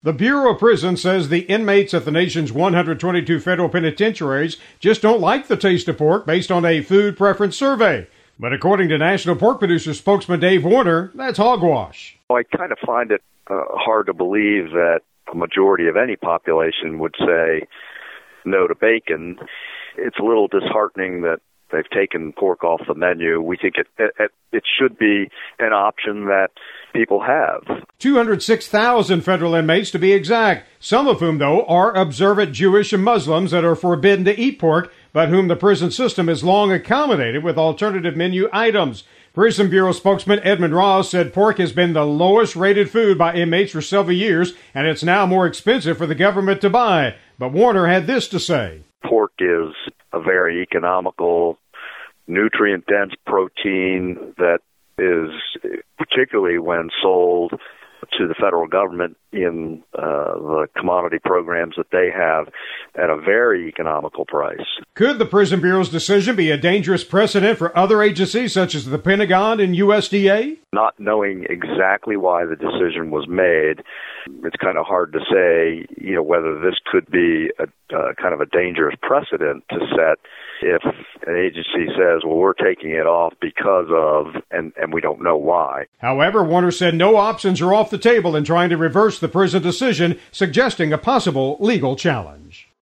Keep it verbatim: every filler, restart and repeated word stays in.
The Bureau of Prisons says the inmates at the nation's one hundred twenty-two federal penitentiaries just don't like the taste of pork based on a food preference survey. But according to National Pork Producer spokesman Dave Warner, that's hogwash. Well, I kind of find it uh, hard to believe that a majority of any population would say no to bacon. It's a little disheartening that they've taken pork off the menu. We think it, it, it should be an option that people have. two hundred six thousand federal inmates to be exact, some of whom, though, are observant Jewish and Muslims that are forbidden to eat pork, but whom the prison system has long accommodated with alternative menu items. Prison Bureau spokesman Edmund Ross said pork has been the lowest rated food by inmates for several years, and it's now more expensive for the government to buy. But Warner had this to say. Pork is a very economical, nutrient-dense protein that is, particularly when sold to the federal government in uh, the commodity programs that they have, at a very economical price. Could the Prison Bureau's decision be a dangerous precedent for other agencies such as the Pentagon and U S D A? Not knowing exactly why the decision was made, it's kind of hard to say, you know, whether this could be a uh, kind of a dangerous precedent to set if an agency says, well, we're taking it off because of, and, and we don't know why. However, Warner said no options are off the table in trying to reverse the prison decision, suggesting a possible legal challenge.